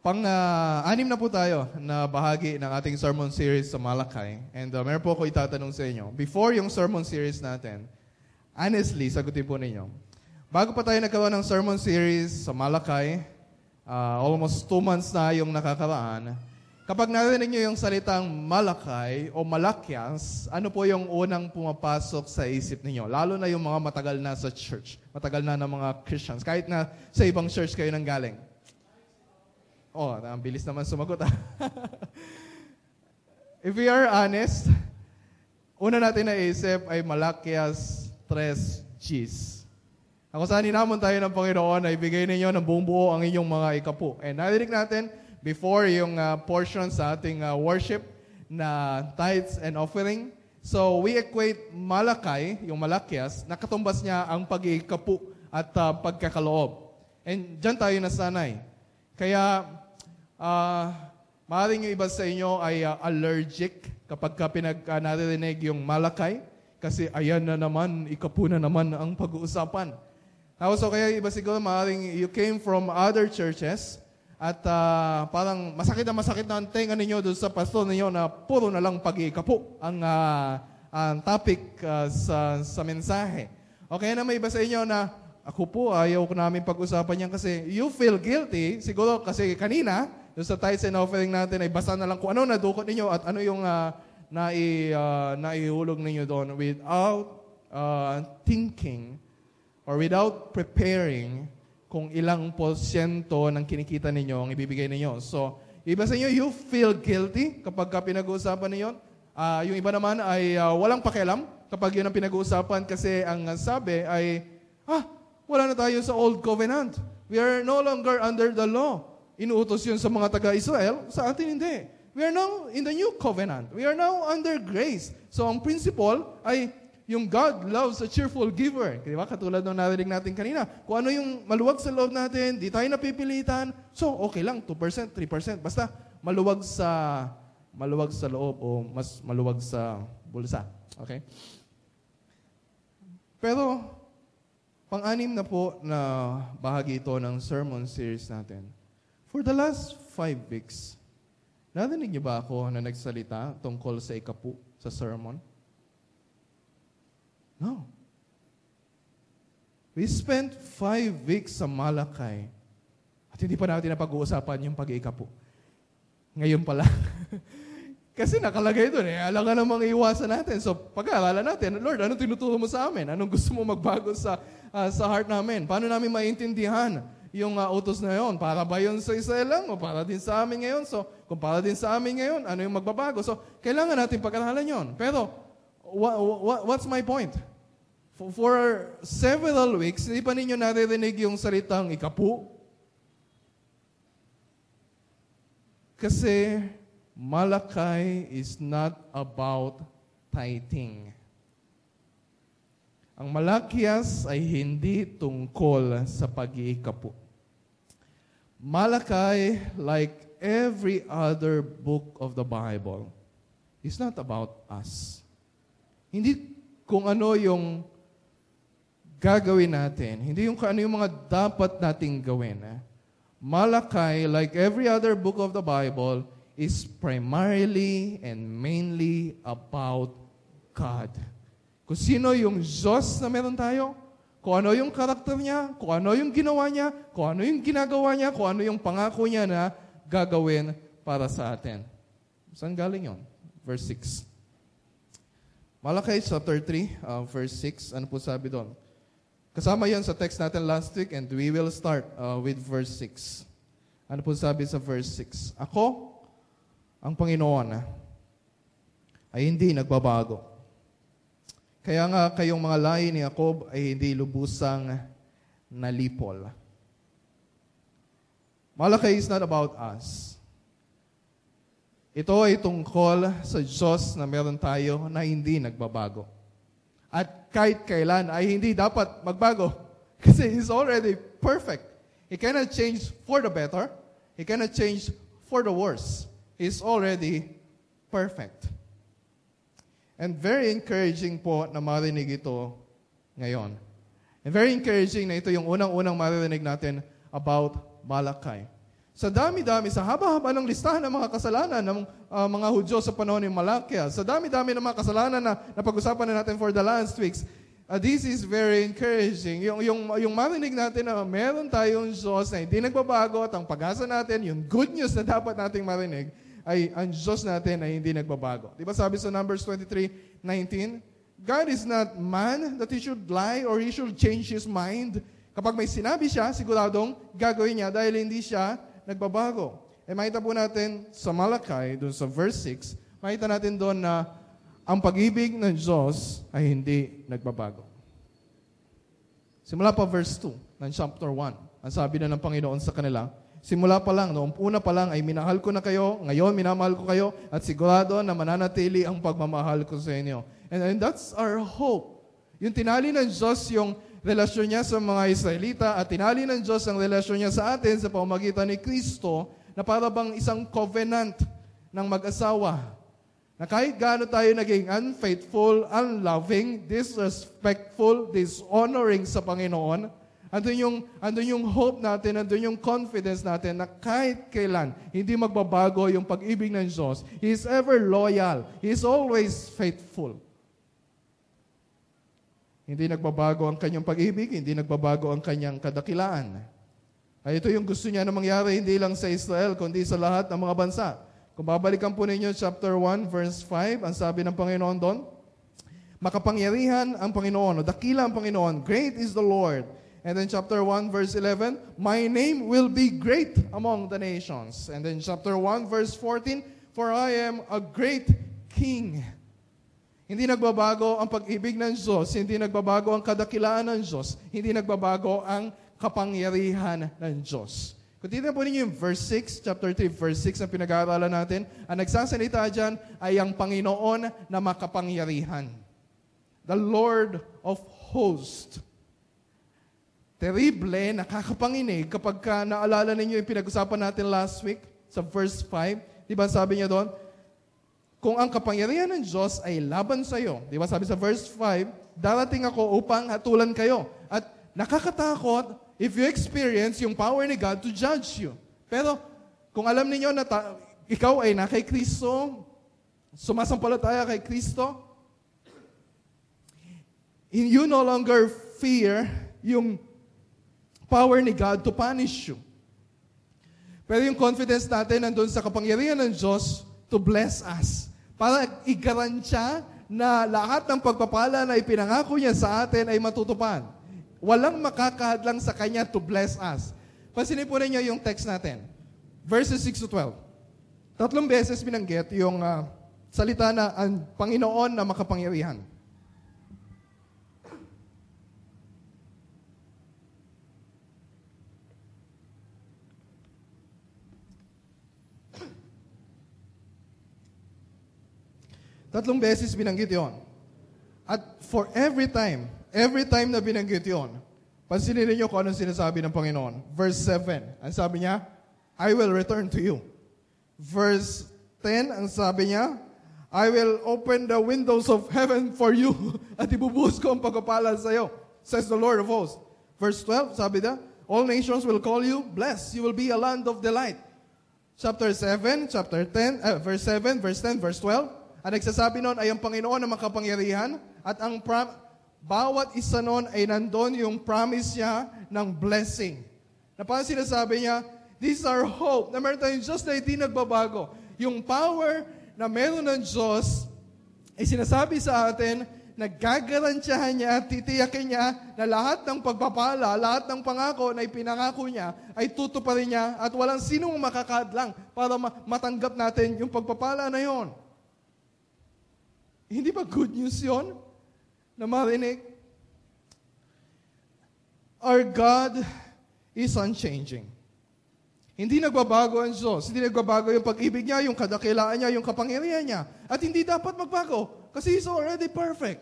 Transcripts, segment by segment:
Pang-anim na po tayo na bahagi ng ating sermon series sa Malakay. And meron po ako itatanong sa inyo. Before yung sermon series natin, honestly, sagutin po ninyo. Bago pa tayo nagkaroon ng sermon series sa Malakay, almost 2 months na yung nakakaraan, kapag narinig nyo yung salitang Malakay o Malakias, ano po yung unang pumapasok sa isip ninyo? Lalo na yung mga matagal na sa church, matagal na ng mga Christians, kahit na sa ibang church kayo nang galing. Ang bilis naman sumagot. If we are honest, una natin naisip ay Malakias 3:10. Ako saan hinamon tayo ng Panginoon na ibigay ninyo ng buong buo ang inyong mga ikapu. And narinig natin before yung portion sa ating worship na tithes and offering. So we equate Malakay, yung Malakias, nakatumbas niya ang pag-iikapu at pagkakaloob. And dyan tayo nasanay. Kaya maaaring yung iba sa inyo ay allergic kapag naririnig yung Malakay. Kasi ayan na naman, ikapu na naman ang pag-uusapan. So kaya iba siguro maaaring you came from other churches at parang masakit na ang tenga ninyo doon sa pastor ninyo na puro na lang pag-iikapu ang topic sa mensahe. Okay na may iba sa inyo na ako po ayaw ko namin pag-usapan yan kasi you feel guilty. Siguro kasi kanina, doon sa tithes and offering natin ay basta na lang kung ano nadukot ninyo at ano yung naihulog ninyo doon without thinking or without preparing kung ilang porsyento ng kinikita ninyo ang ibibigay ninyo. So, iba sa inyo, you feel guilty kapag pinag-uusapan ninyo. Yung iba naman ay walang pakialam kapag yun ang pinag-uusapan kasi ang sabi ay, wala na tayo sa old covenant. We are no longer under the law. Inuutos yun sa mga taga-Israel, sa atin hindi. We are now in the new covenant. We are now under grace. So ang principle ay yung God loves a cheerful giver. Diba? Katulad ng narinig natin kanina. Kung ano yung maluwag sa loob natin, di tayo napipilitan, so okay lang, 2%, 3%. Basta maluwag sa loob o mas maluwag sa bulsa. Okay? Pero, pang-anim na po na bahagi ito ng sermon series natin. For the last 5 weeks, narinig niyo ba ako na nagsalita tungkol sa ikapu sa sermon? No. We spent 5 weeks sa Malakay at hindi pa natin napag-uusapan yung pag-iikapu. Ngayon pala. Kasi nakalagay doon alangan namang iwasan natin. So pag-aaralan natin, Lord, anong tinuturo mo sa amin? Anong gusto mo magbago sa heart namin? Paano namin maintindihan yung utos na yun? Para ba yun sa Israel lang o para din sa amin ngayon? So kung para din sa amin ngayon, ano yung magbabago? So kailangan natin pag-aralan yun. Pero what's my point? For several weeks, hindi pa ninyo naririnig yung salitang ikapu. Kasi Malakay is not about tithing. Ang Malakias ay hindi tungkol sa pag-iikapu. Malakay, like every other book of the Bible, is not about us. Hindi kung ano yung gagawin natin. Hindi yung ano yung mga dapat nating gawin. Malakay, like every other book of the Bible, is primarily and mainly about God. Kung sino yung Diyos na meron tayo, kung ano yung karakter niya, kung ano yung ginawa niya, kung ano yung ginagawa niya, kung ano yung pangako niya na gagawin para sa atin. Saan galing yun? Verse 6. Malakay chapter 3, verse 6. Ano po sabi doon? Kasama yan sa text natin last week and we will start with verse 6. Ano po sabi sa verse 6? Ako, ang Panginoon, ay hindi nagbabago. Kaya nga kayong mga lahi ni Jacob ay hindi lubusang nalipol. Malakay is not about us. Ito ay tungkol sa Diyos na meron tayo na hindi nagbabago. At kahit kailan ay hindi dapat magbago. Kasi He's already perfect. He cannot change for the better. He cannot change for the worse. He's already perfect. And very encouraging po na marinig ito ngayon. And very encouraging na ito yung unang-unang maririnig natin about Malakay. Sa dami-dami, sa haba-haba ng listahan ng mga kasalanan ng mga Hudyo sa panahon ni Malakia, sa dami-dami ng mga kasalanan na napag-usapan na natin for the last weeks, this is very encouraging. Yung marinig natin na meron tayong Diyos na hindi nagbabago at ang pag-asa natin, yung good news na dapat nating marinig, ay ang Diyos natin ay hindi nagbabago. Di ba sabi sa Numbers 23:19, God is not man that He should lie or He should change His mind. Kapag may sinabi siya, siguradong gagawin niya dahil hindi siya nagbabago. Makita po natin sa Malachi, doon sa verse 6, makita natin doon na ang pag-ibig ng Diyos ay hindi nagbabago. Simula pa verse 2 ng chapter 1, ang sabi na ng Panginoon sa kanila, simula pa lang, noong una pa lang ay minahal ko na kayo, ngayon minamahal ko kayo, at sigurado na mananatili ang pagmamahal ko sa inyo. And that's our hope. Yung tinali ng Diyos yung relasyon niya sa mga Israelita at tinali ng Diyos ang relasyon niya sa atin sa pamamagitan ni Kristo na para bang isang covenant ng mag-asawa. Na kahit gaano tayo naging unfaithful, unloving, disrespectful, dishonoring sa Panginoon, andun yung hope natin, andun yung confidence natin na kahit kailan hindi magbabago yung pag-ibig ng Diyos. He is ever loyal. He is always faithful. Hindi nagbabago ang kanyang pag-ibig, hindi nagbabago ang kanyang kadakilaan. Ay ito yung gusto niya na mangyari hindi lang sa Israel, kundi sa lahat ng mga bansa. Kung babalikan po ninyo chapter 1, verse 5, ang sabi ng Panginoon doon, makapangyarihan ang Panginoon, o dakila ang Panginoon, great is the Lord. And then chapter 1, verse 11, my name will be great among the nations. And then chapter 1, verse 14, for I am a great king. Hindi nagbabago ang pag-ibig ng Diyos, hindi nagbabago ang kadakilaan ng Diyos, hindi nagbabago ang kapangyarihan ng Diyos. Kung titignan po ninyo yung verse 6, chapter 3, verse 6 na pinag-aaralan natin, ang nagsasalita dyan ay ang Panginoon na makapangyarihan. The Lord of hosts. Terrible, nakakapanginig kapag naalala ninyo yung pinag-usapan natin last week sa verse 5. Di ba sabi niya doon, kung ang kapangyarihan ng Diyos ay laban sa iyo, di ba sabi sa verse 5, darating ako upang hatulan kayo. At nakakatakot if you experience yung power ni God to judge you. Pero kung alam niyo na ikaw ay na kay Kristo, sumasampalataya kay Kristo, you no longer fear yung power ni God to punish you. Pero yung confidence natin nandun sa kapangyarihan ng Diyos to bless us. Para igarantya na lahat ng pagpapala na ipinangako niya sa atin ay matutupad. Walang makakahadlang sa Kanya to bless us. Pansinin po ninyo yung text natin. Verses 6 to 12. 3 beses binanggit yung salita na ang Panginoon na makapangyarihan. Tatlong beses binanggit yon. At for every time na binanggit yon, pansinin niyo kung anong sinasabi ng Panginoon. Verse 7, ang sabi niya, I will return to you. Verse 10, ang sabi niya, I will open the windows of heaven for you at ibubuhos ko ang pagpapala sa iyo, says the Lord of hosts. Verse 12, sabi niya, all nations will call you blessed. You will be a land of delight. Chapter 7, verse 7, verse 10, verse 12, ang nagsasabi noon ay ang Panginoon na makapangyarihan at ang bawat isa noon ay nandun yung promise niya ng blessing. Na parang sinasabi niya, this is our hope na meron tayong Diyos na hindi nagbabago. Yung power na meron ng Diyos ay sinasabi sa atin na gagarantyahan niya at titiyakin niya na lahat ng pagpapala, lahat ng pangako na ipinangako niya ay tutuparin niya at walang sinong makakadlang para matanggap natin yung pagpapala na yon. Hindi ba good news yon na marinig? Our God is unchanging. Hindi nagbabago ang Diyos. Hindi nagbabago yung pag-ibig niya, yung kadakilaan niya, yung kapangyarihan niya. At hindi dapat magbago kasi He's already perfect.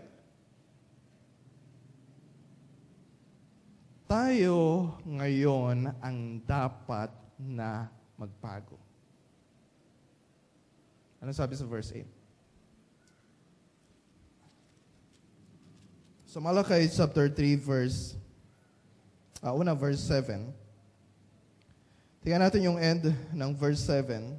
Tayo ngayon ang dapat na magbago. Ano sabi sa verse 8? So Malachi chapter 3 verse 7. Tingnan natin yung end ng verse 7.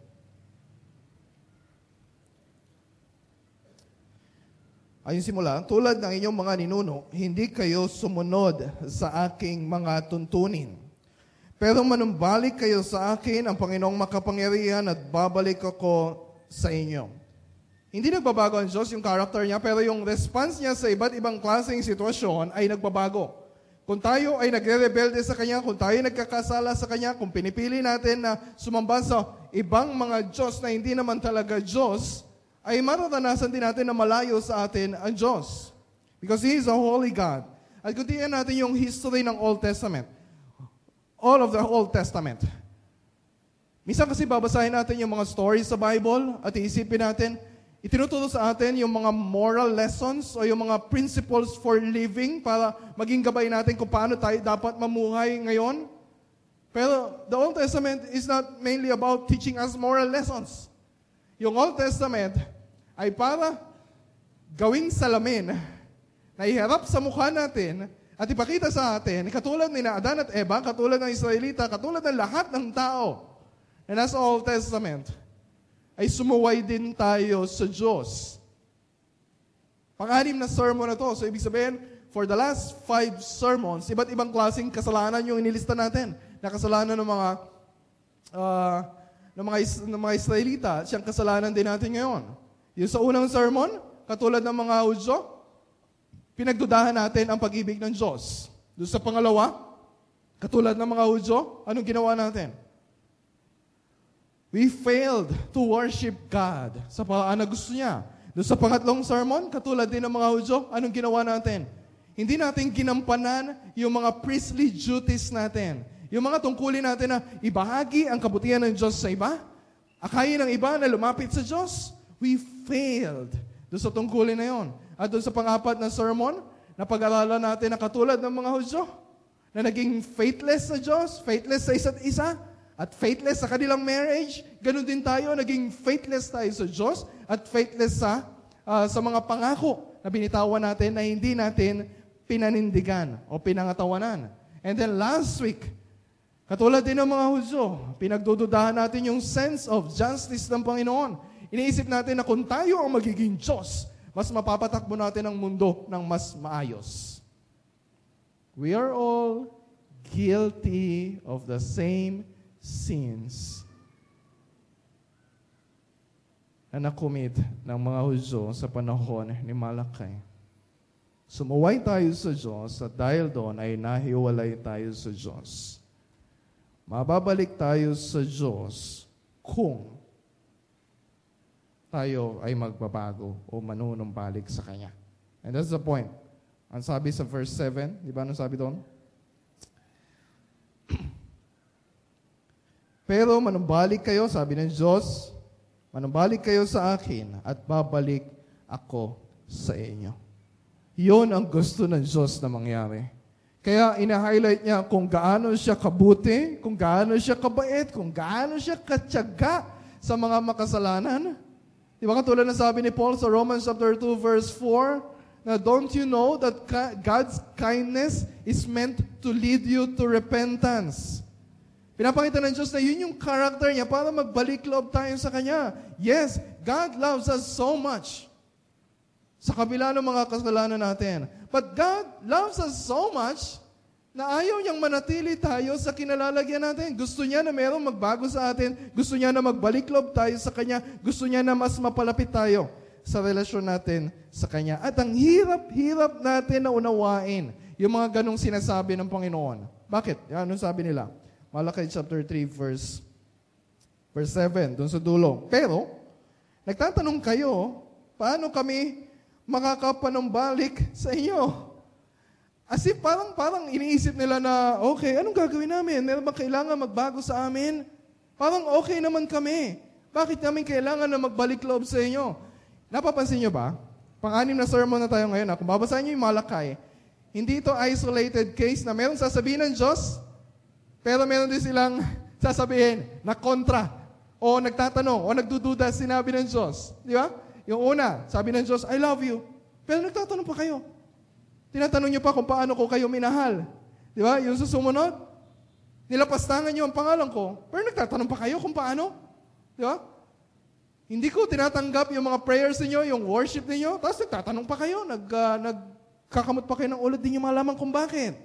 Ayun simula, tulad ng inyong mga ninuno, hindi kayo sumunod sa aking mga tuntunin. Pero manumbalik kayo sa akin ang Panginoong makapangyarihan at babalik ako sa inyo. Hindi nagbabago ang Diyos, yung character niya, pero yung response niya sa iba't ibang klaseng sitwasyon ay nagbabago. Kung tayo ay nagre-rebelde sa Kanya, kung tayo nagkakasala sa Kanya, kung pinipili natin na sumamba sa ibang mga Diyos na hindi naman talaga Diyos, ay mararanasan din natin na malayo sa atin ang Diyos. Because He is a holy God. At kung tingnan natin yung history ng Old Testament, all of the Old Testament, minsan kasi babasahin natin yung mga stories sa Bible at iisipin natin, itinuturo sa atin yung mga moral lessons o yung mga principles for living para maging gabay natin kung paano tayo dapat mamuhay ngayon. Pero the Old Testament is not mainly about teaching us moral lessons. Yung Old Testament ay para gawing salamin na iharap sa mukha natin at ipakita sa atin, katulad ni Adan at Eva, katulad ng Israelita, katulad ng lahat ng tao na nasa Old Testament, ay sumuway din tayo sa Diyos. Pang-anim na sermon na to. So, ibig sabihin, for the last 5 sermons, iba't ibang klaseng kasalanan yung inilista natin. Na kasalanan ng mga Israelita, siyang kasalanan din natin ngayon. Yung sa unang sermon, katulad ng mga Hudyo, pinagdudahan natin ang pag-ibig ng Diyos. Doon sa pangalawa, katulad ng mga Hudyo, anong ginawa natin? We failed to worship God sa paraan na gusto niya. Doon sa pangatlong sermon, katulad din ng mga Hudyo, anong ginawa natin? Hindi natin ginampanan yung mga priestly duties natin. Yung mga tungkulin natin na ibahagi ang kabutihan ng Diyos sa iba, akayin ng iba na lumapit sa Diyos, we failed doon sa tungkulin na yon. At doon sa pang-apat na sermon, na pag-aralan natin na katulad ng mga Hudyo, na naging faithless sa Diyos, faithless sa isa't isa, at faithless sa kanilang marriage, ganun din tayo, naging faithless tayo sa Diyos, at faithless sa mga pangako na binitawan natin na hindi natin pinanindigan o pinangatawanan. And then last week, katulad din ng mga Hudyo, pinagdududahan natin yung sense of justice ng Panginoon. Iniisip natin na kung tayo ang magiging Diyos, mas mapapatakbo natin ang mundo ng mas maayos. We are all guilty of the same sins na nakumit ng mga Hudyo sa panahon ni Malakay. Sumuway tayo sa Diyos at dahil doon ay nahiwalay tayo sa Diyos. Mababalik tayo sa Diyos kung tayo ay magbabago o manunumbalik sa Kanya. And that's the point. Ang sabi sa verse 7, di ba anong sabi doon? Pero manumbalik kayo, sabi ng Diyos, manumbalik kayo sa akin at babalik ako sa inyo. Yun ang gusto ng Diyos na mangyari. Kaya ina-highlight niya kung gaano siya kabuti, kung gaano siya kabait, kung gaano siya katyaga sa mga makasalanan. Di ba katulad na sabi ni Paul sa Romans chapter 2 verse 4, na don't you know that God's kindness is meant to lead you to repentance? Pinapakita ng Diyos na yun yung character niya para magbalik loob tayo sa Kanya. Yes, God loves us so much sa kabila ng mga kasalanan natin. But God loves us so much na ayaw niyang manatili tayo sa kinalalagyan natin. Gusto niya na mayroong magbago sa atin. Gusto niya na magbalik loob tayo sa Kanya. Gusto niya na mas mapalapit tayo sa relasyon natin sa Kanya. At ang hirap-hirap natin na unawain yung mga ganong sinasabi ng Panginoon. Bakit? Anong sabi nila? Malakay chapter 3 verse 7, doon sa dulo. Pero, nagtatanong kayo, paano kami makakapanumbalik sa inyo? As if parang iniisip nila na, okay, anong gagawin namin? Meron ba kailangan magbago sa amin? Parang okay naman kami. Bakit namin kailangan na magbalik loob sa inyo? Napapansin nyo ba? Pang-anim na sermon na tayo ngayon. Kung babasahin nyo yung Malakay, hindi ito isolated case na meron sasabihin ng Diyos, pero meron din silang sasabihin na kontra, o nagtatanong, o nagdududa sinabi ng Diyos. Di ba? Yung una, sabi ng Diyos, I love you. Pero nagtatanong pa kayo. Tinatanong niyo pa kung paano ko kayo minahal. Di ba? Yung susumunod, Nilapastangan niyo ang pangalan ko, pero nagtatanong pa kayo kung paano? Di ba? Hindi ko tinatanggap yung mga prayers niyo, yung worship niyo, tapos nagtatanong pa kayo, nagkakamot pa kayo ng ulo, di niyo malaman kung bakit.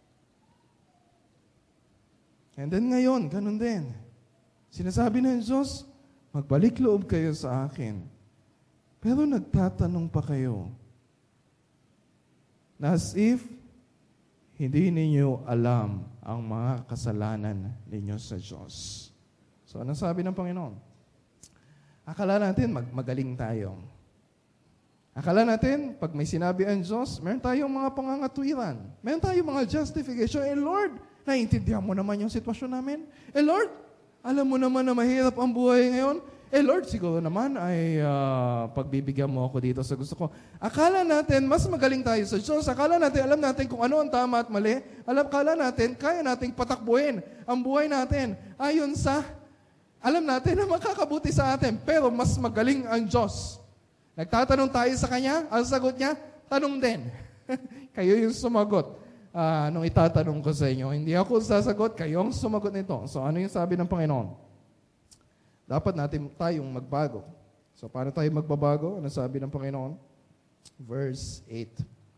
And then ngayon, ganun din. Sinasabi ng Diyos, magbalik loob kayo sa akin. Pero nagtatanong pa kayo. Na as if, hindi ninyo alam ang mga kasalanan ninyo sa Diyos. So, anong sabi ng Panginoon? Akala natin magaling tayo. Akala natin, pag may sinabi ang Diyos, meron tayong mga pangangatuwiran. Meron tayong mga justification. Lord, naiintindihan mo naman yung sitwasyon namin. Lord, alam mo naman na mahirap ang buhay ngayon. Lord, siguro naman ay pagbibigyan mo ako dito sa gusto ko. Akala natin, mas magaling tayo sa Diyos. Akala natin, alam natin kung ano ang tama at mali. Akala natin, kaya nating patakbuhin ang buhay natin ayon sa, alam natin na makakabuti sa atin. Pero mas magaling ang Diyos. Nagtatanong tayo sa Kanya, ang sagot niya, tanong din. Kayo yung sumagot. Nung itatanong ko sa inyo, hindi ako sasagot, kayo ang sumagot nito. So ano yung sabi ng Panginoon? Dapat natin tayong magbago. So, paano tayo magbabago? Ano sabi ng Panginoon? Verse 8.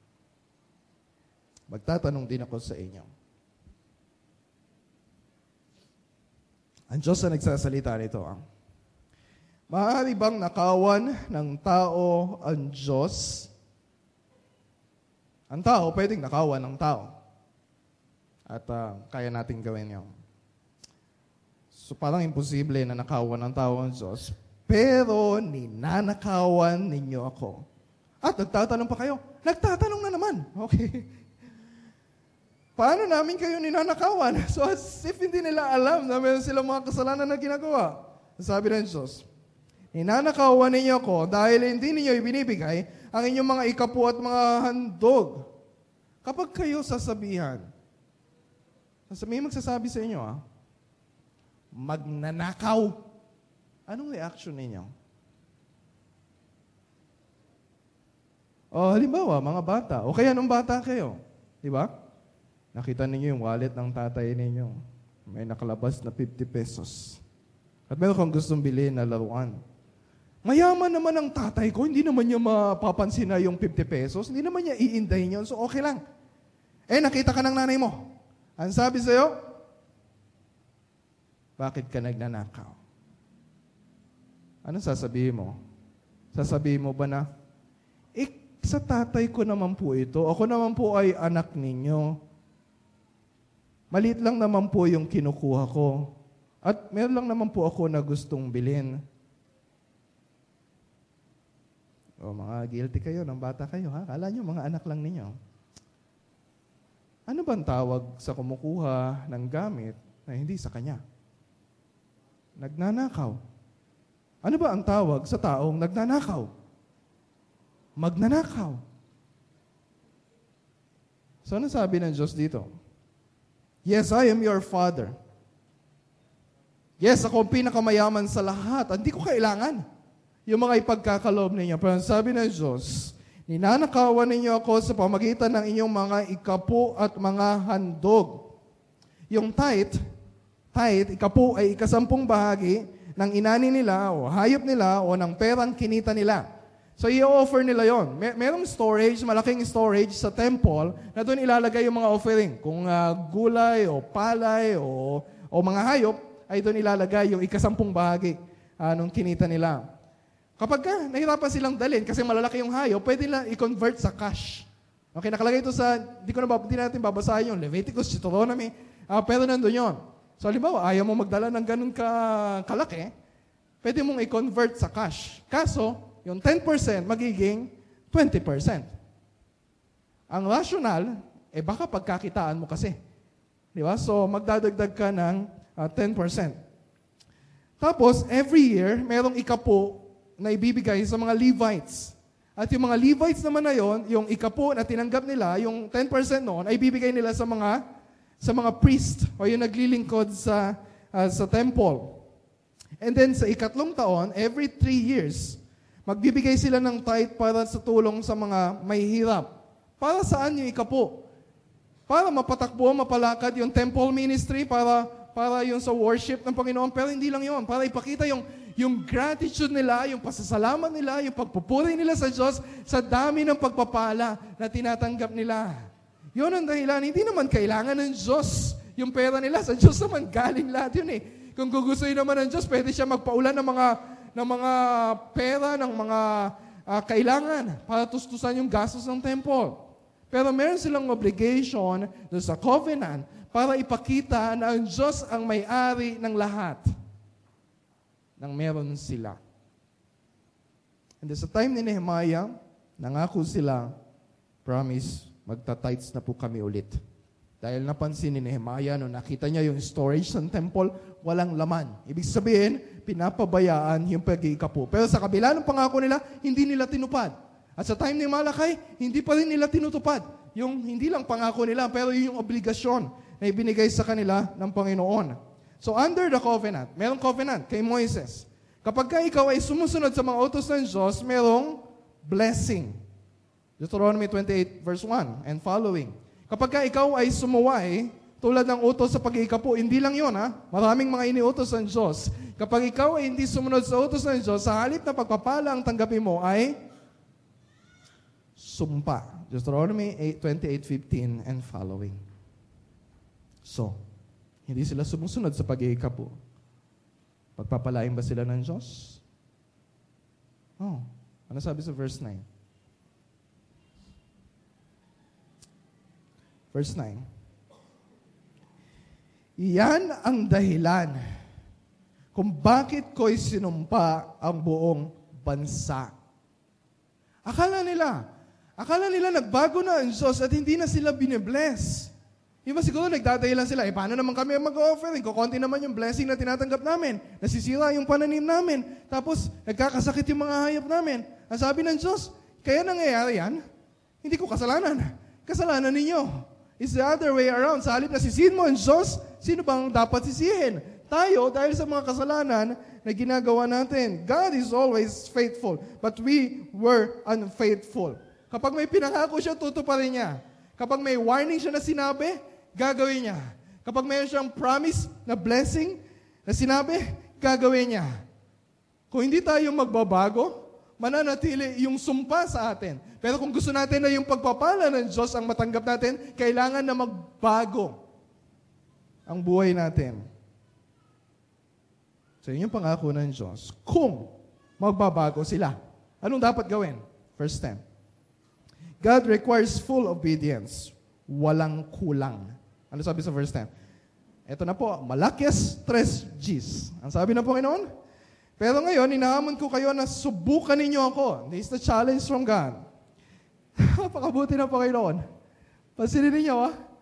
Magtatanong din ako sa inyo. Ang Diyos na nagsasalita nito. Maaari bang nakawan ng tao ang Diyos? Ang tao, pwedeng nakawan ng tao. At kaya natin gawin yun. So parang imposible na nakawan ng tao ang Diyos. Pero ninanakawan ninyo ako. At nagtatanong pa kayo. Nagtatanong na naman. Okay. Paano namin kayo ninanakawan? So as if hindi nila alam na meron silang mga kasalanan na ginagawa. Sabi ng Diyos, ninanakawan ninyo ako dahil hindi ninyo ibinibigay ang inyong mga ikapu at mga handog. Kapag kayo sasabihan, may magsasabi sa inyo, magnanakaw. Anong reaction ninyo? Halimbawa, mga bata. O kaya nung bata kayo. Di ba? Nakita ninyo yung wallet ng tatay ninyo. May nakalabas na 50 pesos. At meron kang gustong bilhin na laruan. Mayaman naman ang tatay ko. Hindi naman niya mapapansin na yung 50 pesos. Hindi naman niya iindahin yun. So okay lang. Nakita ka ng nanay mo. Ang sabi sa'yo, bakit ka nagnanakaw? Ano sasabihin mo? Sasabihin mo ba na, sa tatay ko naman po ito. Ako naman po ay anak ninyo. Maliit lang naman po yung kinukuha ko. At meron lang naman po ako na gustong bilhin. Mga guilty kayo, ng bata kayo, ha? Kala nyo, mga anak lang ninyo. Ano bang tawag sa kumukuha ng gamit na hindi sa kanya? Nagnanakaw. Ano ba ang tawag sa taong nagnanakaw? Magnanakaw. So ano sabi ng Diyos dito? Yes, I am your father. Yes, ako ang pinakamayaman sa lahat. Hindi ko kailangan yung mga ipagkakaloob ninyo. Pero sabi ng Diyos, ninanakawan ninyo ako sa pamagitan ng inyong mga ikapu at mga handog. Yung tithe, ikapu ay 10 bahagi ng inani nila o hayop nila o ng perang kinita nila. So, i-offer nila yon. Merong storage, malaking storage sa temple na doon ilalagay yung mga offering. Kung gulay o palay o mga hayop, ay doon ilalagay yung 10 bahagi ng kinita nila. Kapag nahirapan silang dalhin kasi malalaki yung hayop, pwede nila i-convert sa cash. Okay, nakalagay ito sa, hindi natin babasahin yung Leviticus, Deuteronomy, pero nandun yun. So, halimbawa, ayaw mo magdala ng ganun kalaki, pwede mong i-convert sa cash. Kaso, yung 10% magiging 20%. Ang rational, baka pagkakitaan mo kasi. Di ba? So, magdadagdag ka ng 10%. Tapos, every year, merong ikapu na ibibigay sa mga Levites. At yung mga Levites naman na yon, yung ikapu na tinanggap nila, yung 10% noon, ay ibibigay nila sa mga priest o yung naglilingkod sa temple. And then sa 3 taon, every 3 years, magbibigay sila ng tithe para sa tulong sa mga may hirap. Para saan yung ikapu? para mapatakbo, mapalakad yung temple ministry, para yung sa worship ng Panginoon. Pero hindi lang yun. Para ipakita yung gratitude nila, yung pasasalamat nila, yung pagpupuri nila sa Diyos sa dami ng pagpapala na tinatanggap nila. Yun ang dahilan. Hindi naman kailangan ng Diyos yung pera nila. Sa Diyos naman galing lahat yun eh. Kung gugustuhin naman ng Diyos, pwede siya magpaulan ng mga pera, ng mga kailangan para tustusan yung gastos ng temple. Pero meron silang obligation sa covenant para ipakita na ang Diyos ang may-ari ng lahat ng meron sila. And sa time ni Nehemiah, nangako sila, promise, magta-tithes na po kami ulit. Dahil napansin ni Nehemiah, nung nakita niya yung storage ng temple, walang laman. Ibig sabihin, pinapabayaan yung pag-iikapo. Pero sa kabila ng pangako nila, hindi nila tinupad. At sa time ni Malakay, hindi pa rin nila tinutupad. Yung hindi lang pangako nila, pero yung obligasyon na ibinigay sa kanila ng Panginoon. So under the covenant, merong covenant kay Moises. Kapag ka ikaw ay sumusunod sa mga utos ng Diyos, merong blessing. Deuteronomy 28 verse 1 and following. Kapag ka ikaw ay sumuway, tulad ng utos sa pag-iikapo, hindi lang yun ha. Maraming mga iniutos ng Diyos. Kapag ikaw ay hindi sumunod sa utos ng Diyos, sa halip na pagpapala ang tanggapin mo ay sumpa. Deuteronomy 28:15 and following. So, hindi sila sumusunod sa pag-iikapo. Pagpapalain ba sila ng Diyos? Oh, ano sabi sa verse 9? Verse 9. Iyan ang dahilan kung bakit ko'y sinumpa ang buong bansa. Akala nila nagbago na ang Diyos at hindi na sila binibless. Iba siguro nagdadahilan sila, paano naman kami mag-offering? Kukunti naman yung blessing na tinatanggap namin. Nasisira yung pananim namin. Tapos, nagkakasakit yung mga hayop namin. Ang sabi ng Diyos, kaya nangyayari yan, hindi ko kasalanan. Kasalanan ninyo. It's the other way around. Sa halip na sisihin mo ang Diyos, sino bang dapat sisihin? Tayo, dahil sa mga kasalanan na ginagawa natin. God is always faithful, but we were unfaithful. Kapag may pinangako siya, tutuparin niya. Kapag may warning siya na sinabi, gagawin niya. Kapag mayroon siyang promise na blessing na sinabi, gagawin niya. Kung hindi tayo magbabago, mananatili yung sumpa sa atin. Pero kung gusto natin na yung pagpapala ng Diyos ang matanggap natin, kailangan na magbago ang buhay natin. So yun yung pangako ng Diyos. Kung magbabago sila, anong dapat gawin? Verse 10. God requires full obedience. Walang kulang. Ano sabi sa verse 10? Ito na po, Malakias 3 Gs. Ang sabi ng Panginoon, pero ngayon, inahamon ko kayo na subukan ninyo ako. This is the challenge from God. Napakabuti ng Panginoon. Pansinin ninyo,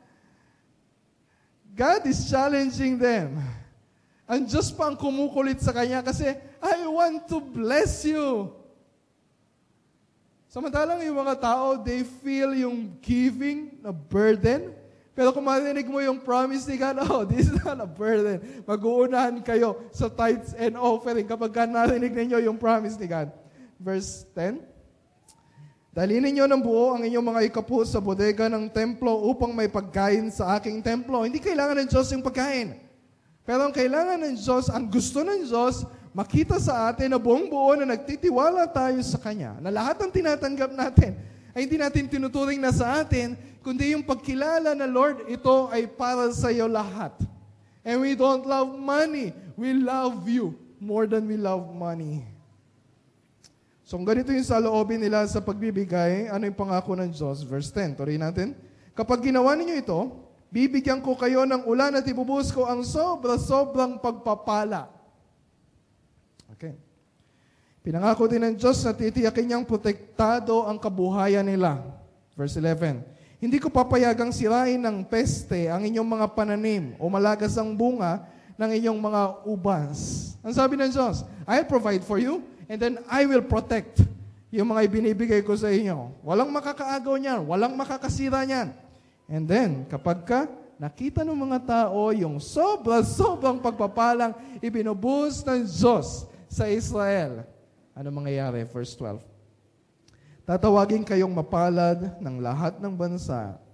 God is challenging them. Ang Diyos pa ang kumukulit sa Kanya kasi, I want to bless you. Samantalang yung mga tao, they feel yung giving na burden. Pero kung marinig mo yung promise ni God, this is not a burden. Mag-uunahan kayo sa tithes and offering kapag narinig ninyo yung promise ni God. Verse 10, dalhin ninyo ng buo ang inyong mga ikapu sa bodega ng templo upang may pagkain sa aking templo. Hindi kailangan ng Diyos yung pagkain. Pero ang kailangan ng Diyos, ang gusto ng Diyos, makita sa atin na buong buo na nagtitiwala tayo sa Kanya, na lahat ng tinatanggap natin ay hindi natin tinuturing na sa atin, kundi yung pagkilala na, Lord, ito ay para sa iyo lahat. And we don't love money. We love you more than we love money. So, kung ganito yung saloobin nila sa pagbibigay, ano yung pangako ng Diyos? Verse 10, tuloy natin. Kapag ginawa ninyo ito, bibigyan ko kayo ng ulan at ibubuhos ko ang sobra-sobrang pagpapala. Okay. Pinangako din ng Diyos na titiyakin niyang protektado ang kabuhayan nila. Verse 11, hindi ko papayagang sirain ng peste ang inyong mga pananim o malagas ang bunga ng inyong mga ubas. Ang sabi ng Diyos, I'll provide for you and then I will protect yung mga ibinibigay ko sa inyo. Walang makakaagaw niyan, walang makakasira niyan. And then, kapag nakita ng mga tao yung sobrang pagpapalang ibinubuhos ng Diyos sa Israel, ano mangyayari? Verse 12. Tatawagin kayong mapalad ng lahat ng bansa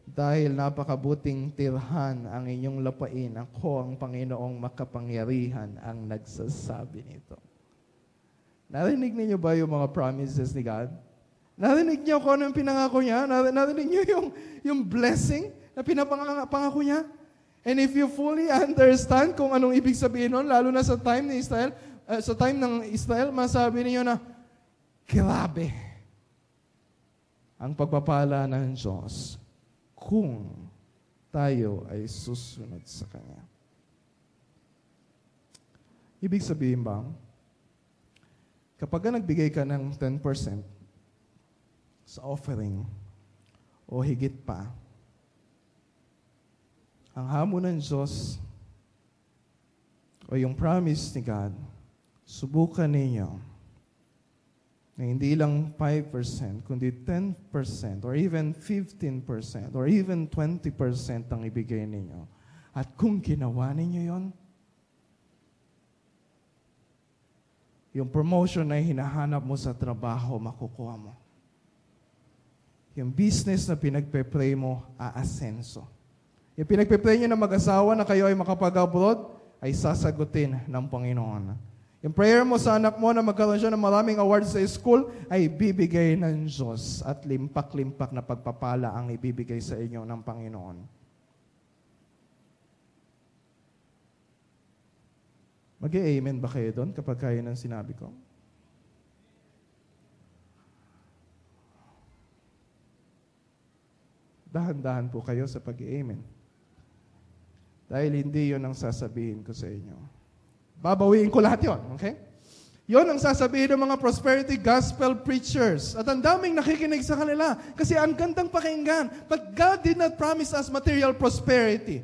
Dahil napakabuting tirhan ang inyong lapain, ako ang Panginoong makapangyarihan ang nagsasabi nito. Narinig niyo ba yung mga promises ni God? Narinig niyo kung ano yung pinangako niya? Narinig niyo yung blessing na pinapangako niya? And if you fully understand kung anong ibig sabihin nun, lalo na sa time ni Israel, sa time ng Israel, masabi niyo na, grabe ang pagpapala ng Diyos kung tayo ay susunod sa Kanya. Ibig sabihin ba, kapag nagbigay ka ng 10% sa offering o higit pa, ang hamon ng Diyos o yung promise ni God, subukan ninyo na hindi lang 5%, kundi 10% or even 15% or even 20% ang ibigay ninyo. At kung ginawa ninyo yon, yung promotion na hinahanap mo sa trabaho, makukuha mo. Yung business na pinagpe-pray mo, aasenso. Yung pinagpe-pray nyo na mag-asawa na kayo ay makapag-abroad, ay sasagutin ng Panginoon. Yung prayer mo sa anak mo na magkaroon siya ng maraming awards sa school, ay bibigay ng Diyos at limpak-limpak na pagpapala ang ibibigay sa inyo ng Panginoon. Mag-i-amen ba kayo doon kapag kayo ng sinabi ko? Dahan-dahan po kayo sa pag-i-amen. Dahil hindi yon ang sasabihin ko sa inyo. Babawiin ko lahat yon, okay? Yon ang sasabihin ng mga prosperity gospel preachers. At ang daming nakikinig sa kanila kasi ang gandang pakinggan. But God did not promise us material prosperity.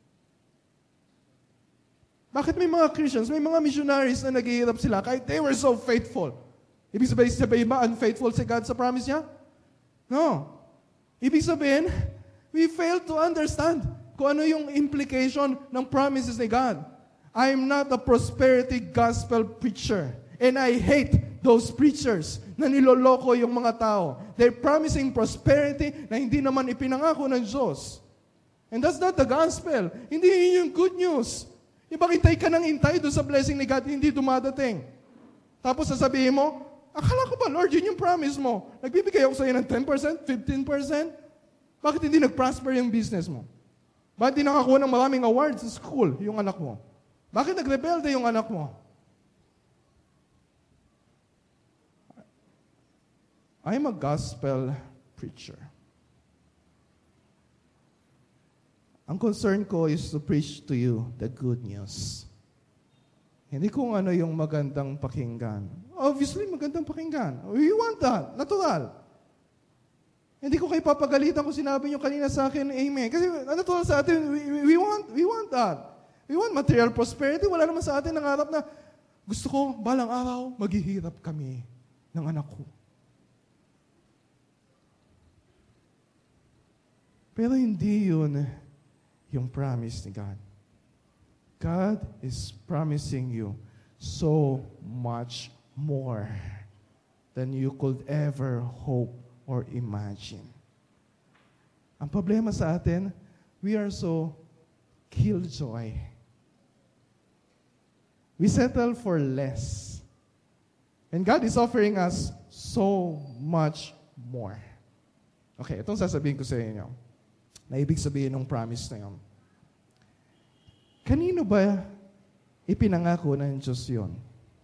Bakit may mga Christians, may mga missionaries na naghihirap sila kahit they were so faithful? Ibig sabihin ba unfaithful si God sa promise niya? No. Ibig sabihin, we fail to understand kung ano yung implication ng promises ni God. I'm not a prosperity gospel preacher. And I hate those preachers na niloloko yung mga tao. They're promising prosperity na hindi naman ipinangako ng Diyos. And that's not the gospel. Hindi yun yung good news. Ibang intay ka nang intay doon sa blessing ni God, hindi dumadating. Tapos sasabihin mo, akala ko ba, Lord, yun yung promise mo. Nagbibigay ako sa iyo ng 10%, 15%? Bakit hindi nag-prosper yung business mo? Bakit hindi nakakuha ng maraming awards sa school yung anak mo? Bakit nag-rebelde yung anak mo? I'm a gospel preacher. Ang concern ko is to preach to you the good news. Hindi kung ano yung magandang pakinggan. Obviously, magandang pakinggan. We want that. Natural. Hindi ko kayo papagalitan kung sinabi nyo kanina sa akin, amen. Kasi natural sa atin, we want that. We want material prosperity. Wala naman sa atin nangarap na gusto ko, balang araw, maghihirap kami ng anak ko. Pero hindi yun yung promise ni God. God is promising you so much more than you could ever hope or imagine. Ang problema sa atin, we are so killjoy. We settle for less. And God is offering us so much more. Okay, itong sasabihin ko sa inyo na ibig sabihin ng promise na yun. Kanino ba ipinangako ng Diyos yun?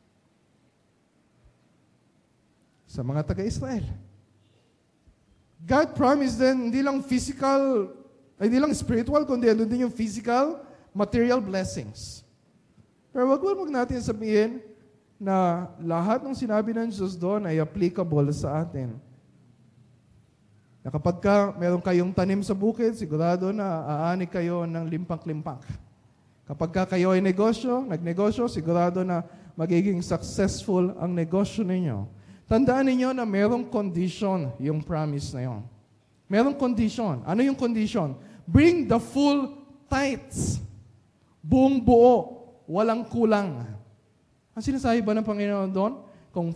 Sa mga taga-Israel. God promised them hindi lang physical, hindi lang spiritual, kundi ano din yung physical, material blessings. Pero wag natin sabihin na lahat ng sinabi ng Diyos doon ay applicable sa atin. Na kapag meron kayong tanim sa bukid, sigurado na aani kayo ng limpak-limpak. Kapag kayo ay nagnegosyo, sigurado na magiging successful ang negosyo ninyo. Tandaan ninyo na merong condition yung promise na yon. Merong condition. Ano yung condition? Bring the full tithes. Buong buo. Walang kulang. Ang sinasabi ba ng Panginoon doon? Kung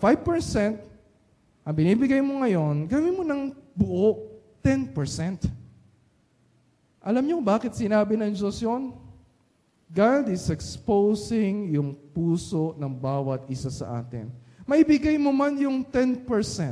5% ang binibigay mo ngayon, gawin mo ng buo 10%. Alam niyo bakit sinabi ng Diyos yun? God is exposing yung puso ng bawat isa sa atin. Maibigay mo man yung 10%.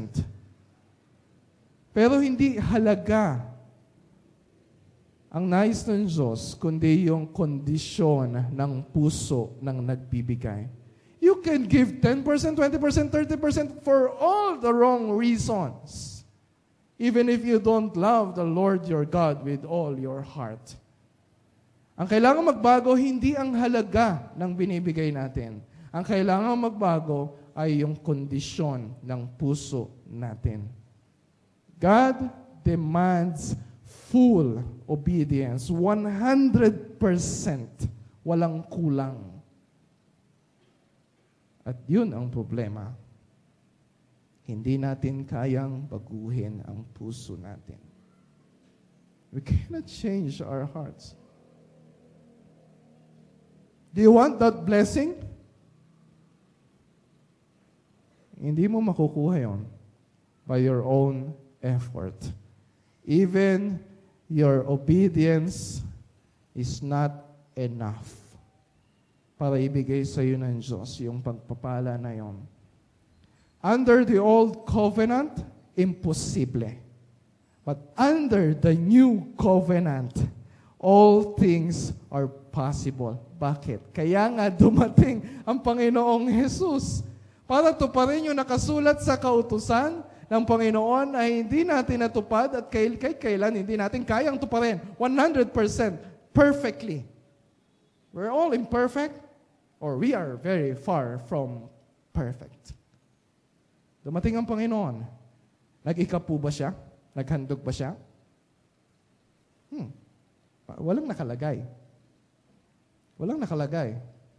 Pero hindi halaga ang nais ng Diyos, kundi yung kondisyon ng puso ng nagbibigay. You can give 10%, 20%, 30% for all the wrong reasons. Even if you don't love the Lord your God with all your heart. Ang kailangan magbago, hindi ang halaga ng binibigay natin. Ang kailangan magbago ay yung kondisyon ng puso natin. God demands full obedience, 100%, walang kulang. At yun ang problema. Hindi natin kayang baguhin ang puso natin. We cannot change our hearts. Do you want that blessing? Hindi mo makukuha yon by your own effort. Even your obedience is not enough para ibigay sa iyo ng Diyos yung pagpapala na yon. Under the old covenant, imposible. But under the new covenant, all things are possible. Bakit? Kaya nga dumating ang Panginoong Jesus para tuparin yung nakasulat sa kautusan ng Panginoon ay hindi natin natupad at kailan hindi natin kayang tuparin 100% perfectly. We're all imperfect or we are very far from perfect. Dumating ang Panginoon. Nag-ikap po ba siya? Naghandog ba siya? Walang nakalagay. Walang nakalagay.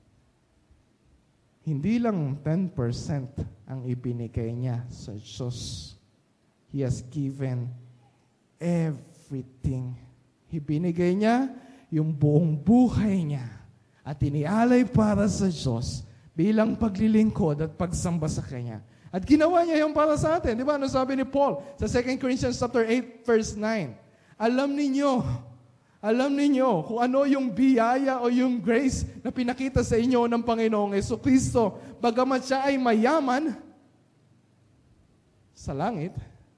Hindi lang 10% ang ibinigay niya sa Diyos. He has given everything. Ibinigay niya yung buong buhay niya at inialay para sa Diyos bilang paglilingkod at pagsamba sa Kanya. At ginawa niya yung para sa atin. Di ba? Ano sabi ni Paul sa 2 Corinthians chapter 8, verse 9? Alam ninyo kung ano yung biyaya o yung grace na pinakita sa inyo ng Panginoong Jesucristo. Bagamat siya ay mayaman sa langit,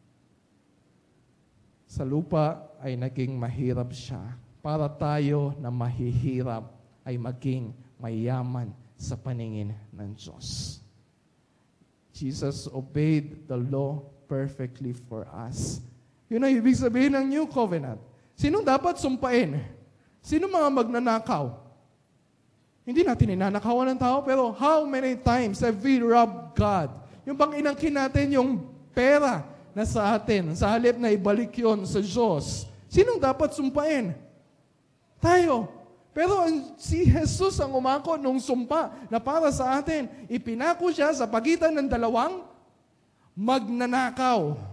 sa lupa ay naging mahirap siya para tayo na mahihirap ay maging mayaman sa paningin ng Diyos. Jesus obeyed the law perfectly for us. Yun ang ibig sabihin ng New Covenant. Sinong dapat sumpain? Sino mga magnanakaw? Hindi natin ninanakawan ng tao, pero how many times have we robbed God? Yung bang inangkin natin yung pera na sa atin, sa halip na ibalik yon sa Diyos. Sinong dapat sumpain? Tayo. Pero si Jesus ang umako nung sumpa na para sa atin, ipinako siya sa pagitan ng dalawang magnanakaw.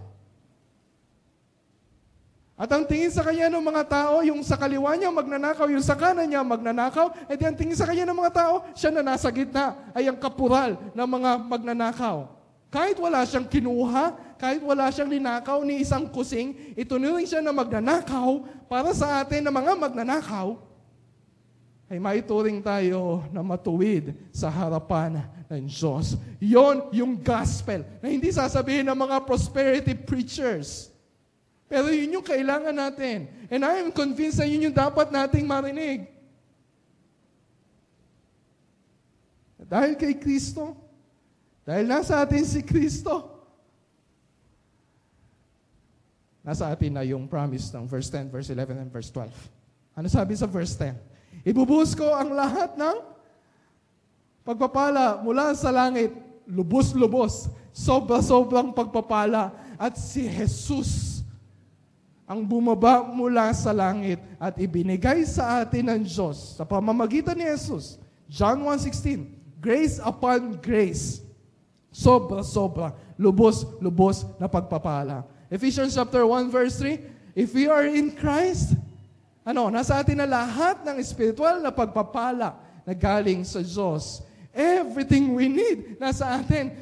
At ang tingin sa kanya ng mga tao, yung sa kaliwa niya magnanakaw, yung sa kanan niya magnanakaw, at ang tingin sa kanya ng mga tao, siya na nasa gitna ay ang kapural ng mga magnanakaw. Kahit wala siyang kinuha, kahit wala siyang linakaw ni isang kusing, itunuring siya na magnanakaw para sa atin na mga magnanakaw, ay maituring tayo na matuwid sa harapan ng Diyos. Yon yung gospel na hindi sasabihin ng mga prosperity preachers. Pero yun yung kailangan natin. And I am convinced na yun yung dapat nating marinig. Dahil kay Kristo, dahil nasa atin si Kristo, nasa atin na yung promise ng verse 10, verse 11, and verse 12. Ano sabi sa verse 10? Ibubuhos ko ang lahat ng pagpapala mula sa langit, lubos-lubos, sobra-sobrang pagpapala. At si Jesus ang bumaba mula sa langit at ibinigay sa atin ng Diyos sa pamamagitan ni Jesus. John 1:16, grace upon grace, sobra-sobra, lubos-lubos na pagpapala. Ephesians chapter 1 verse 3, if we are in Christ, nasa atin na lahat ng spiritual na pagpapala na galing sa Diyos. Everything we need nasa atin,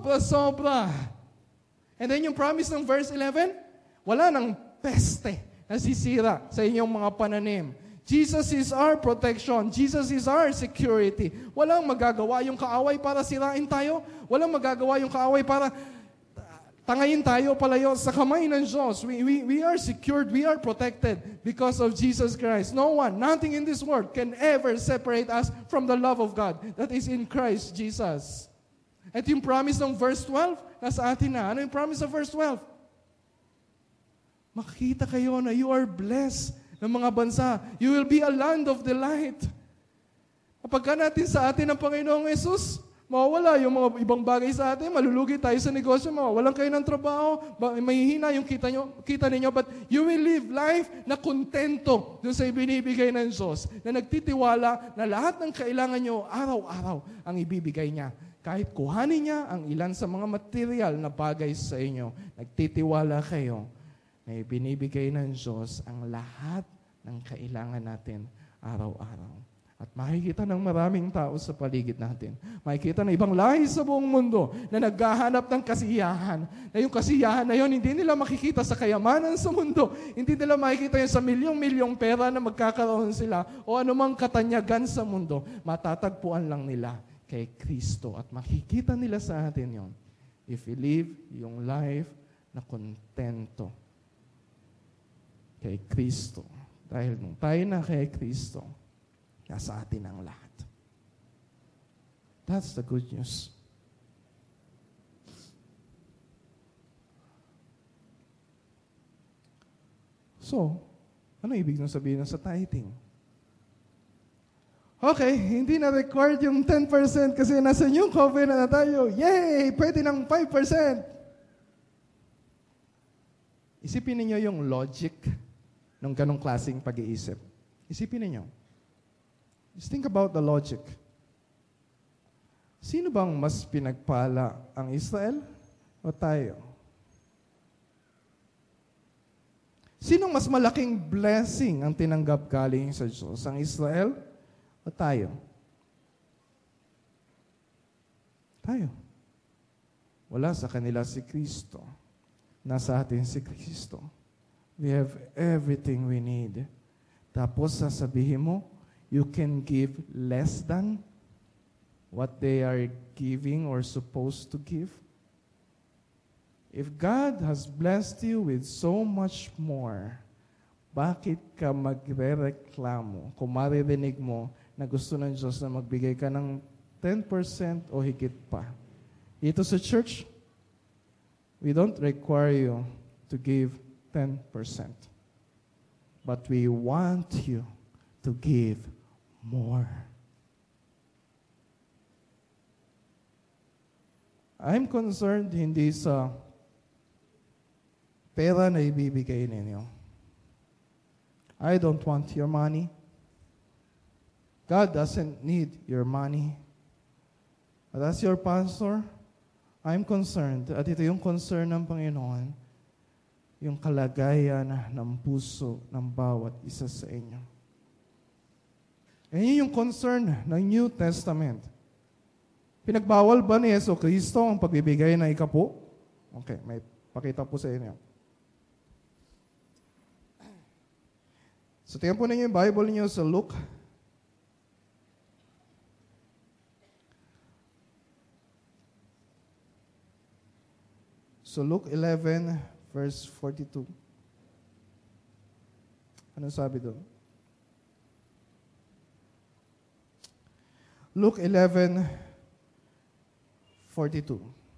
sobra-sobra. And then yung promise ng verse 11, wala nang peste nasisira sa inyong mga pananim. Jesus is our protection. Jesus is our security. Walang magagawa yung kaaway para sirain tayo. Walang magagawa yung kaaway para tangayin tayo palayo sa kamay ng Diyos. We are secured. We are protected because of Jesus Christ. No one, nothing in this world can ever separate us from the love of God that is in Christ Jesus. At yung promise ng verse 12, nasa atin na. Ano yung promise of verse 12? Makikita kayo na you are blessed ng mga bansa. You will be a land of delight. Kapag natin sa atin ng Panginoong Yesus, mawawala yung mga ibang bagay sa atin, malulugi tayo sa negosyo, mawawalan kayo ng trabaho, mahihina yung kita ninyo, but you will live life na kontento doon sa ibinibigay ng Diyos, na nagtitiwala na lahat ng kailangan nyo, araw-araw ang ibibigay niya. Kahit kuhanin niya ang ilan sa mga material na bagay sa inyo, nagtitiwala kayo na ibinibigay ng Diyos ang lahat ng kailangan natin araw-araw. At makikita ng maraming tao sa paligid natin. Makikita ng ibang lahi sa buong mundo na naghahanap ng kasiyahan. Na yung kasiyahan na yun, hindi nila makikita sa kayamanan sa mundo. Hindi nila makikita yun sa milyong-milyong pera na magkakaroon sila o anumang katanyagan sa mundo. Matatagpuan lang nila kay Kristo. At makikita nila sa atin yon if we live yung life na kontento kay Kristo. Dahil nung tayo na kay Kristo, nasa atin ang lahat. That's the good news. So, ano ibig sabihin sa tithing? Okay, hindi na required yung 10% kasi nasa new covenant na tayo. Yay! Pwede ng 5%. Isipin ninyo yung logic ng ganong klaseng pag-iisip. Isipin ninyo. Just think about the logic. Sino bang mas pinagpala, ang Israel o tayo? Sinong mas malaking blessing ang tinanggap galing sa Diyos? Ang Israel o tayo? Tayo. Wala sa kanila si Kristo. Nasa atin si Kristo. We have everything we need. Tapos sasabihin mo, you can give less than what they are giving or supposed to give. If God has blessed you with so much more, bakit ka magre-reklamo kung maririnig mo na gusto ng Diyos na magbigay ka ng 10% o higit pa? Dito sa church, we don't require you to give 10%. But we want you to give more. I'm concerned hindi sa pera na ibibigay ninyo. I don't want your money. God doesn't need your money. But as your pastor, I'm concerned, at ito yung concern ng Panginoon, yung kalagayan ng puso ng bawat isa sa inyo. Yan yung concern ng New Testament. Pinagbawal ba ni Yesu Kristo ang pagbibigay ng ikapo? Okay, may pakita po sa inyo. So, tingnan po ninyo yung Bible niyo sa Luke. So, Luke 11, verse 42. Ano sabi doon? Luke 11, 42.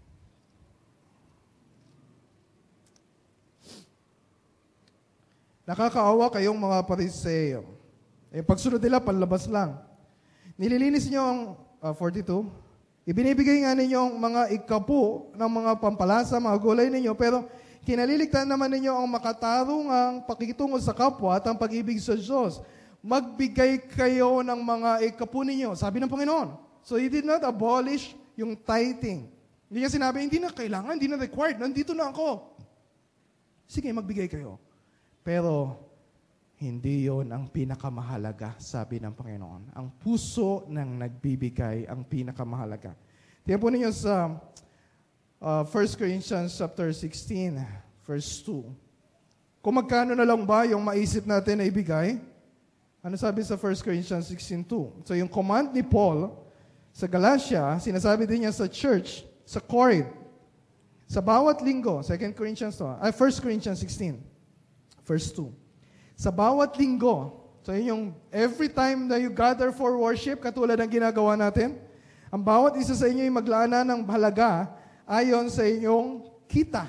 Nakakaawa kayong mga Pariseo. Pagsunod nila, panlabas lang. Nililinis niyo ang 42. Ibinibigay nga ninyo ang mga ikapu ng mga pampalasa, mga gulay ninyo, pero kinaliligtaan naman ninyo ang makatarungang pakikitungo sa kapwa at ang pag-ibig sa Diyos. Magbigay kayo ng mga ikapu ninyo, sabi ng Panginoon. So He did not abolish yung tithing. Hindi niya sinabi, hindi na kailangan, hindi na required, nandito na ako. Sige, magbigay kayo. Pero, hindi yon ang pinakamahalaga, sabi ng Panginoon. Ang puso ng nagbibigay ang pinakamahalaga. Tingnan po ninyo sa 1 Corinthians chapter 16, verse 2. Kung magkano na lang ba yung maisip natin na ibigay? Ano sabi sa 1 Corinthians 16:2? So yung command ni Paul sa Galatia, sinasabi din niya sa church, sa Corinth, sa bawat linggo, 2 Corinthians 1 Corinthians 16, verse 2. Sa bawat linggo, so yun yung every time na you gather for worship, katulad ng ginagawa natin, ang bawat isa sa inyo ay maglaana ng halaga ayon sa inyong kita.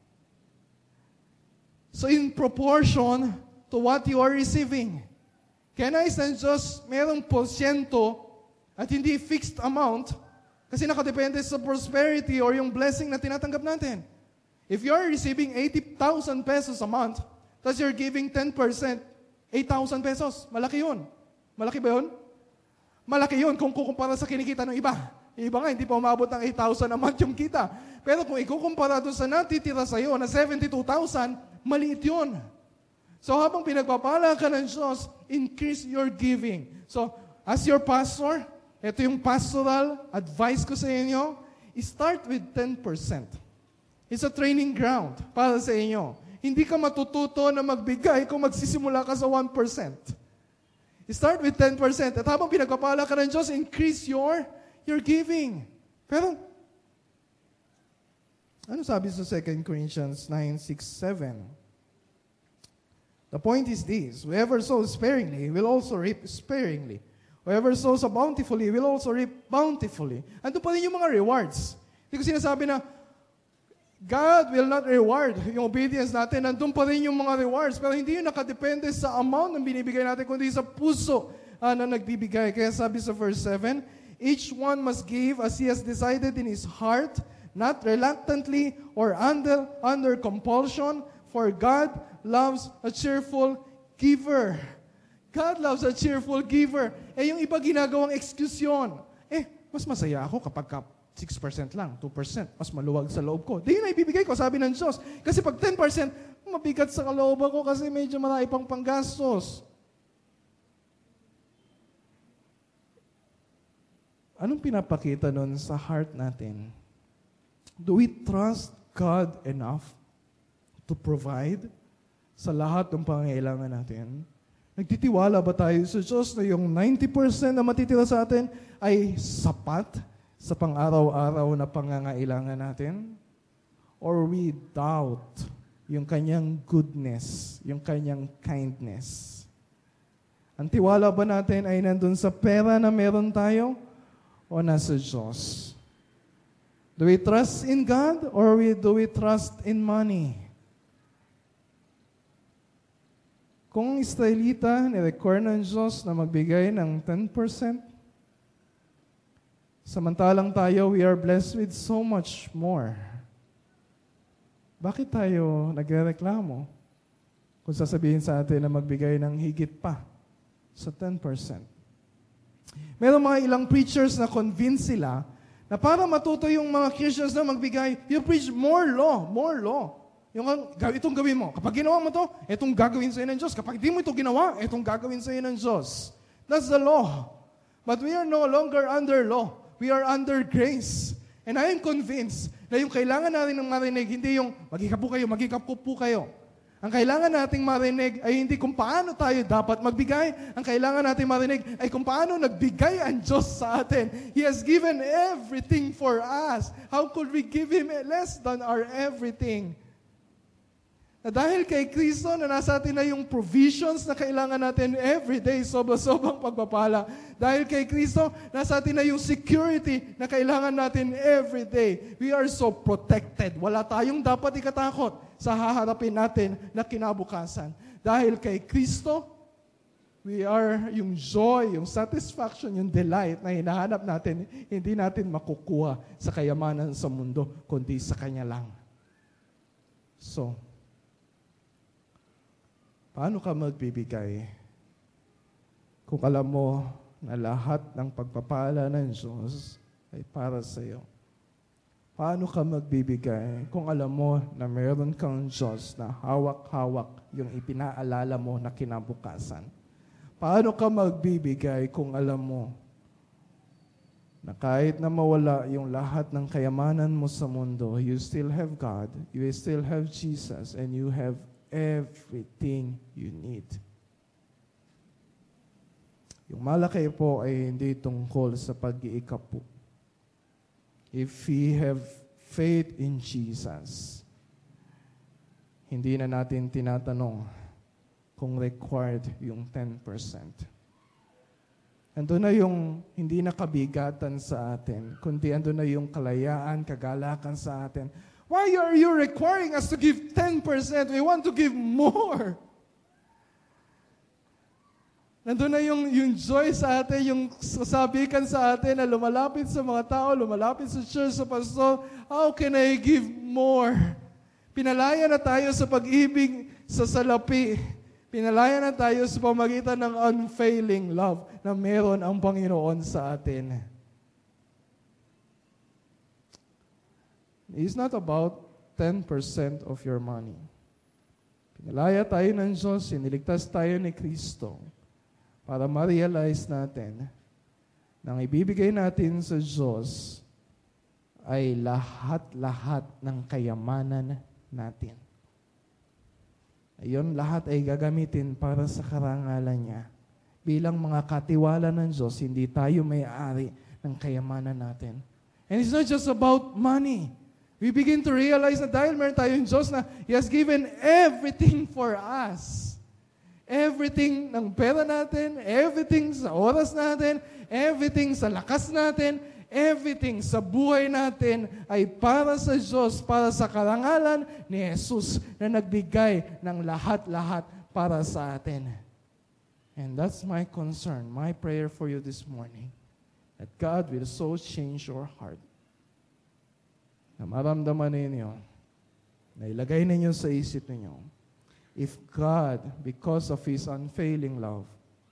So in proportion to what you are receiving. Kaya nais ng Diyos, merong porsyento at hindi fixed amount kasi nakadepende sa prosperity or yung blessing na tinatanggap natin. If you are receiving 80,000 pesos a month, tapos you're giving 10%, 8,000 pesos. Malaki yun. Malaki ba yun? Malaki yun kung kukumpara sa kinikita ng iba. Yung iba nga, hindi pa umabot ng 8,000 a month yung kita. Pero kung ikukumpara doon sa natitira sa'yo na 72,000, maliit yun. So habang pinagpapala ka ng Diyos, increase your giving. So as your pastor, ito yung pastoral advice ko sa inyo, start with 10%. It's a training ground para sa inyo. Hindi ka matututo na magbigay kung magsisimula ka sa 1%. Start with 10%. At habang pinagpapala ka ng Diyos, increase your giving. Pero, ano sabi sa 2 Corinthians 9:6-7? The point is this, whoever sows sparingly will also reap sparingly. Whoever sows bountifully will also reap bountifully. Ando pa rin yung mga rewards. Hindi ko sinasabi na God will not reward yung obedience natin. Nandun pa rin yung mga rewards. Pero hindi yun nakadepende sa amount ng binibigay natin, kundi sa puso na nagbibigay. Kaya sabi sa verse 7, each one must give as he has decided in his heart, not reluctantly or under compulsion, for God loves a cheerful giver. God loves a cheerful giver. Yung iba ginagawang excuse yun. Mas masaya ako kapag 6% lang, 2%, mas maluwag sa loob ko. Di yun na ibibigay ko, sabi ng Diyos. Kasi pag 10%, mabigat sa kalooban ko kasi medyo marami pang panggastos. Anong pinapakita nun sa heart natin? Do we trust God enough to provide sa lahat ng pangangailangan natin? Nagtitiwala ba tayo sa Diyos na yung 90% na matitira sa atin ay sapat sa pang-araw-araw na pangangailangan natin? Or we doubt yung kanyang goodness, yung kanyang kindness? Ang tiwala ba natin ay nandun sa pera na meron tayo o nasa Diyos? Do we trust in God or do we trust in money? Kung Israelita, nirequire ng Diyos na magbigay ng 10%, samantalang tayo, we are blessed with so much more. Bakit tayo nagrereklamo kung sasabihin sa atin na magbigay ng higit pa sa 10%? Meron mga ilang preachers na convince sila na para matuto yung mga Christians na magbigay, you preach more law, more law. Yung itong gawin mo. Kapag ginawa mo to, itong gagawin sa'yo ng Diyos. Kapag di mo ito ginawa, itong gagawin sa'yo ng Diyos. That's the law. But we are no longer under law. We are under grace. And I am convinced na yung kailangan natin ng marinig, hindi yung magikap po kayo. Ang kailangan nating marinig ay hindi kung paano tayo dapat magbigay. Ang kailangan nating marinig ay kung paano nagbigay ang Diyos sa atin. He has given everything for us. How could we give Him less than our everything? Na dahil kay Kristo na nasa atin na yung provisions na kailangan natin every day, sobrang pagpapala. Dahil kay Kristo, nasa atin na yung security na kailangan natin every day. We are so protected. Wala tayong dapat ikatakot sa haharapin natin na kinabukasan. Dahil kay Kristo, we are yung joy, yung satisfaction, yung delight na hinahanap natin, hindi natin makukuha sa kayamanan sa mundo, kundi sa Kanya lang. So, paano ka magbibigay kung alam mo na lahat ng pagpapala ng Diyos ay para sa iyo? Paano ka magbibigay kung alam mo na meron kang Diyos na hawak-hawak yung ipinaalala mo na kinabukasan? Paano ka magbibigay kung alam mo na kahit na mawala yung lahat ng kayamanan mo sa mundo, you still have God, you still have Jesus, and you have everything you need. Yung malaki po ay hindi tungkol sa pag-iikap po. If we have faith in Jesus, hindi na natin tinatanong kung required yung 10%. Ando na yung hindi na kabigatan sa atin, kundi ando na yung kalayaan, kagalakan sa atin. Why are you requiring us to give 10%? We want to give more. Nandun na yung joy sa atin, yung sasabikan sa atin na lumalapit sa mga tao, lumalapit sa church, sa pastor. How can I give more? Pinalaya na tayo sa pag-ibig sa salapi. Pinalaya na tayo sa pamagitan ng unfailing love na meron ang Panginoon sa atin. It's not about 10% of your money. Pinalaya tayo ng Diyos, siniligtas tayo ni Kristo para ma-realize natin na ang ibibigay natin sa Diyos ay lahat-lahat ng kayamanan natin. Ayon, lahat ay gagamitin para sa karangalan niya. Bilang mga katiwala ng Diyos, hindi tayo may-ari ng kayamanan natin. And it's not just about money. We begin to realize na dahil meron tayong Diyos na He has given everything for us. Everything ng pera natin, everything sa oras natin, everything sa lakas natin, everything sa buhay natin ay para sa Diyos, para sa karangalan ni Jesus na nagbigay ng lahat-lahat para sa atin. And that's my concern, my prayer for you this morning, that God will so change your heart na maramdaman ninyo, na ilagay ninyo sa isip ninyo, if God, because of His unfailing love,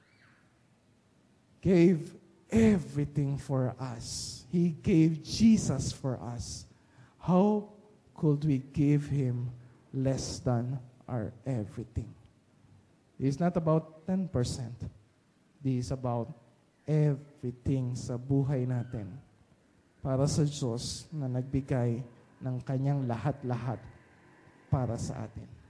gave everything for us, He gave Jesus for us, how could we give Him less than our everything? It's not about 10%. This is about everything sa buhay natin para sa Diyos na nagbigay ng Kanyang lahat-lahat para sa atin.